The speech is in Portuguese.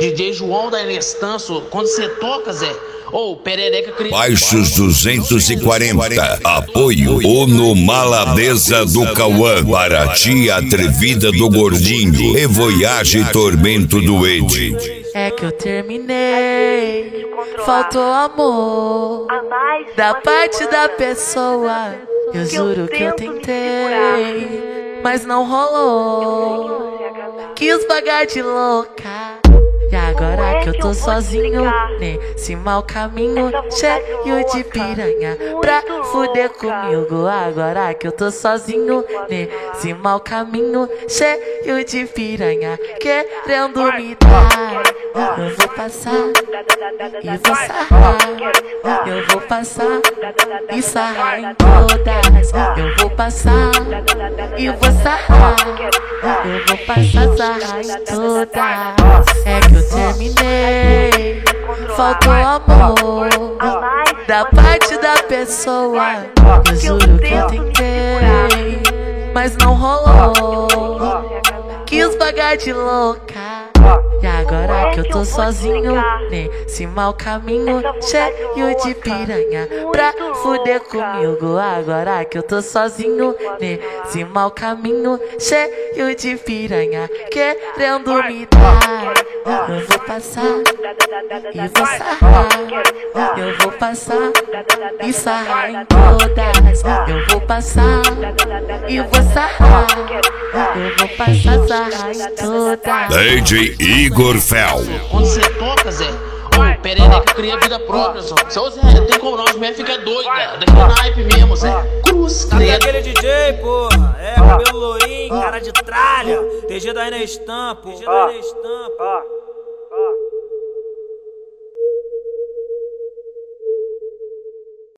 DJ João da Inestanço, quando você toca, Zé, ô, perereca cria... Baixos 240, apoio Ono Maladeza do Cauã, Paraty Atrevida do Gordinho e Voyage Tormento do Ed. É que eu terminei, faltou amor da parte da pessoa. Eu juro que eu tentei, mas não rolou. Quis pagar de louca. E agora que eu tô sozinho nesse mau caminho, cheio de piranha pra fuder comigo. Agora que eu tô sozinho nesse mau caminho, cheio de piranha querendo me dar. Eu vou passar e vou sarrar. Eu vou passar e sarrar em todas. Eu vou passar e vou sarrar. Eu vou passar, sarrar em todas. É que eu terminei, faltou amor da parte da pessoa. Eu juro que eu tentei, mas não rolou. Quis pagar de louca. E agora que eu tô sozinho nesse mau caminho, cheio de piranha pra fuder comigo. Agora que eu tô sozinho nesse mau caminho, cheio de piranha querendo me dar. Eu vou passar e vou sarrar. Eu vou passar e sarrar em todas. Eu vou passar e vou sarrar. Eu vou passar, sarrar em todas. DJ Igor Fel. Quando você toca, Zé, ô, perereca cria vida própria, só. Seu Zé, não tem como não, as mulheres ficam doidas. Daquele naipe mesmo, Zé. Cruz, sabe aquele DJ, porra? É, cabelo lourinho, cara de tralha. TG da Inestampo.